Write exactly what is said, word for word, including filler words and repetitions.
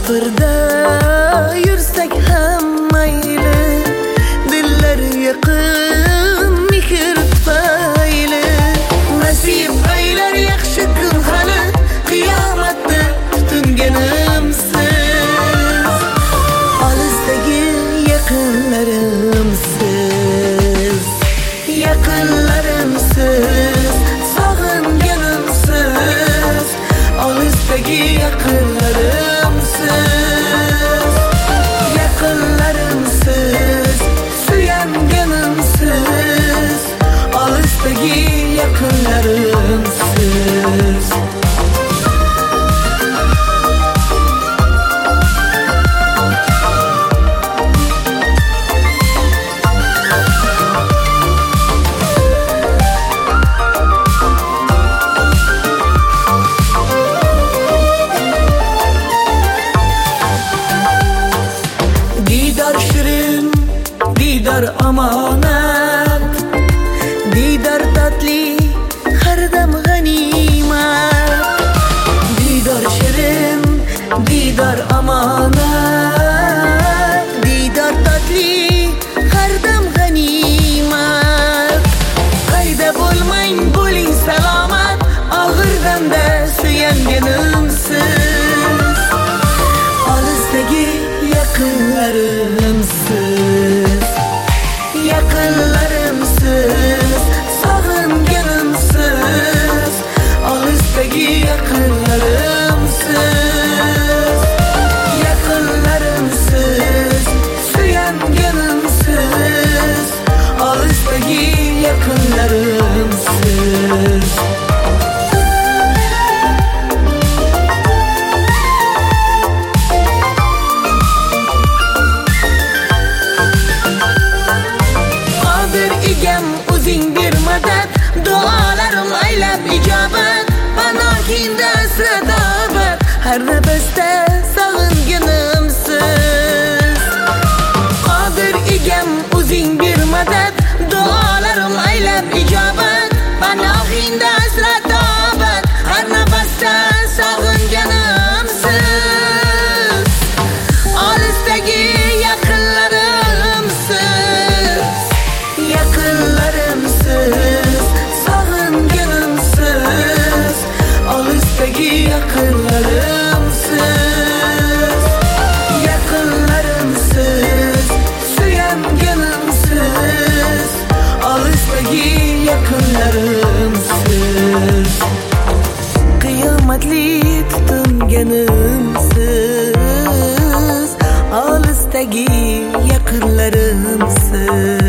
Safirda yursak ham mayli, dillar yaqin mehr tufayli. Nasib aylar yaxshi kun hali, qiyomatda tutunganimsiz. Olisdagi yaqinlarimsiz, yaqinlarimsiz, sog'inganimsiz. Olisdagi yaqinlarimsiz, yaqinlarimsiz, suyanganimsiz. Olisdagi yaqinlarimsiz. Didar shirin, didar omonat, didar tatli, har dam g'animat. Didar shirin, didar omonat, didar tatli, har dam g'animat. Qayda bo'lmang, bo'ling salomat, og'ir damda suyanganimsiz. Olisdagi yaqinlarimsiz, yaqinlarimsiz, sog'inganimsiz. Olisdagi yaqinlarimsiz, yaqinlarimsiz, suyanganimsiz. Olisdagi yaqinlarimsiz. O'zing bir madad, duolarim aylab ijobat. Panohingda asradobat, har nafasda sog'inganimsiz. Qodir egam, o'zing bir madad, duolarim aylab ijobat. Panohingda asradobat, har nafasda sog'inganimsiz. Olisdagi yaqinlarimsiz, yaqinlarimsiz, sog'inganimsiz. Olisdagi yaqinlarimsiz, yaqinlarimsiz, suyanganimsiz. Olisdagi yaqinlarimsiz. Qiyomatli tutunganimsiz. Olisdagi yaqinlarimsiz.